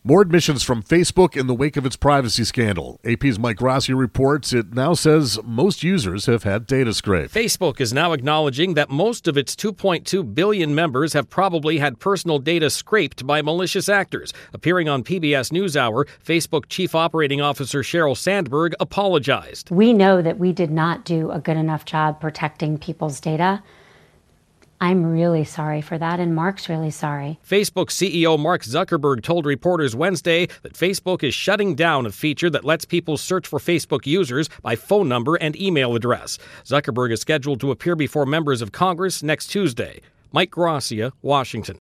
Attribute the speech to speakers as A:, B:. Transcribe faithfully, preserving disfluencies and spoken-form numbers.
A: More admissions from Facebook in the wake of its privacy scandal. A P's Mike Rossi reports it now says most users have had data scraped.
B: Facebook is now acknowledging that most of its two point two billion members have probably had personal data scraped by malicious actors. Appearing on P B S NewsHour, Facebook Chief Operating Officer Sheryl Sandberg apologized.
C: We know that we did not do a good enough job protecting people's data. I'm really sorry for that, and Mark's really sorry.
B: Facebook C E O Mark Zuckerberg told reporters Wednesday that Facebook is shutting down a feature that lets people search for Facebook users by phone number and email address. Zuckerberg is scheduled to appear before members of Congress next Tuesday. Mike Gracia, Washington.